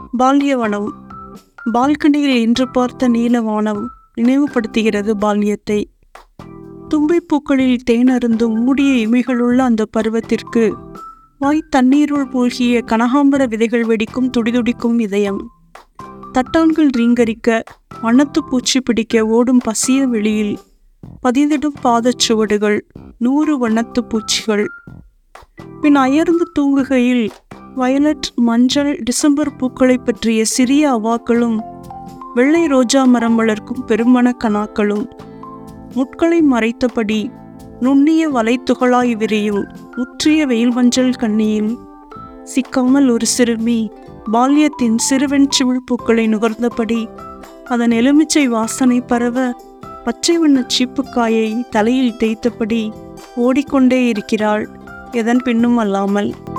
பால்யவனம். பால்கனியில் இன்று பார்த்த நீலவானம் நினைவுபடுத்துகிறது பால்யத்தை. தும்பைப்பூக்களில் தேனருந்தும் மூடிய இமைகளுள்ள அந்த பருவத்திற்கு வாய் தண்ணீருள் மூழ்கிய கனகாம்பர விதைகள் வெடிக்கும் துடிதுடிக்கும் இதயம். தட்டான்கள் ரீங்கரிக்க, வண்ணத்து பூச்சி பிடிக்க ஓடும் பசிய வெளியில் பதிதிடும் பாதச்சுவடுகள், 100 வண்ணத்து பூச்சிகள். பின் அயர்ந்து தூங்குகையில் வயலட், மஞ்சள், டிசம்பர் பூக்களை பற்றிய சிறிய அவாக்களும், வெள்ளை ரோஜா மரம் வளர்க்கும் பெருமண கனாக்களும், முட்களை மறைத்தபடி நுண்ணிய வலைத்துகளாய் விரியும் முற்றிய வெயில் மஞ்சள் கண்ணியில் சிக்காமல் ஒரு சிறுமி பால்யத்தின் சிறுவெண்சிமிழ் பூக்களை நுகர்ந்தபடி அதன் எலுமிச்சை வாசனை பரவ பச்சை வண்ண சீப்புக்காயை தலையில் தேய்த்தபடி ஓடிக்கொண்டே இருக்கிறாள், எதன் பின்னும் அல்லாமல்.